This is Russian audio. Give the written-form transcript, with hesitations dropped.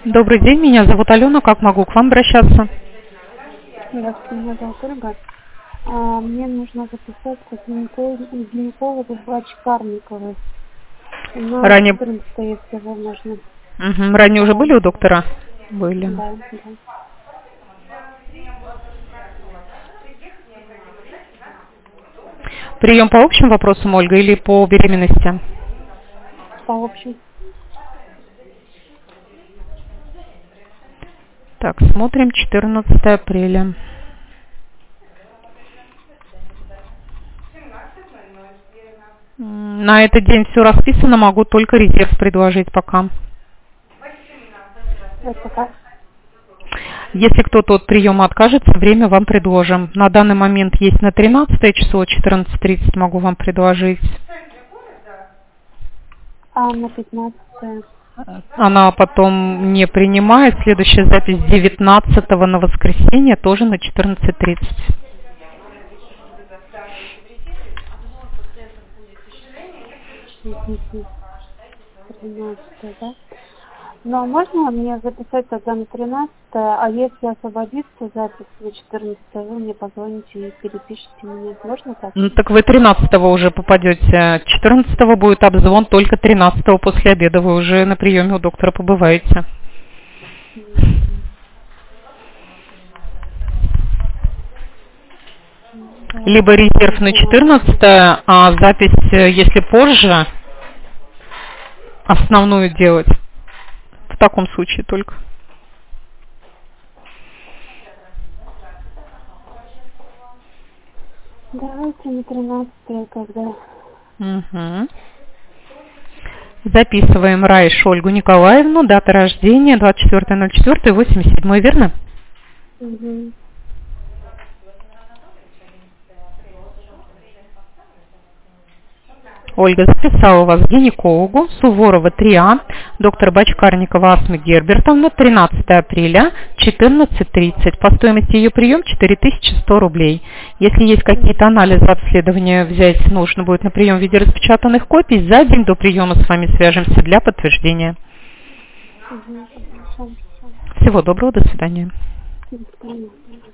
Добрый день, меня зовут Алена. Как могу к вам обращаться? Здравствуйте, меня зовут Ольга. Мне нужно записаться к гинекологу Бачкарниковой. На Ранее, 14, если возможно. ранее уже Да, были у доктора? Были. да. Прием по общим вопросам, Ольга, или по беременности? По общем. Так, смотрим, 14 апреля. На этот день все расписано, могу только резерв предложить пока. Это как? Если кто-то от приема откажется, время вам предложим. На данный момент есть на 13 число, 14:30 могу вам предложить. На 15. Она потом не принимает. Следующая запись 19 на воскресенье, тоже на 14:30. 13, да? Но можно мне записать тогда на 13, а если освободится запись на 14, вы мне позвоните и перепишите меня. Можно так? Ну, так вы 13 уже попадете. 14 будет обзвон, только 13 после обеда вы уже на приеме у доктора побываете. Либо резерв на 14, а запись, если позже, основную делать. В таком случае только. Давайте на 13 когда. Угу. Записываем Раиш Ольгу Николаевну, дата рождения 24.04.87, верно? Угу. Ольга записала вас к гинекологу Суворова 3А, доктор Бачкарникова Асма Гербертовна, 13 апреля, 14:30. По стоимости ее прием 4100 рублей. Если есть какие-то анализы обследования взять, нужно будет на прием в виде распечатанных копий. За день до приема с вами свяжемся для подтверждения. Угу. Всего доброго, до свидания. До свидания.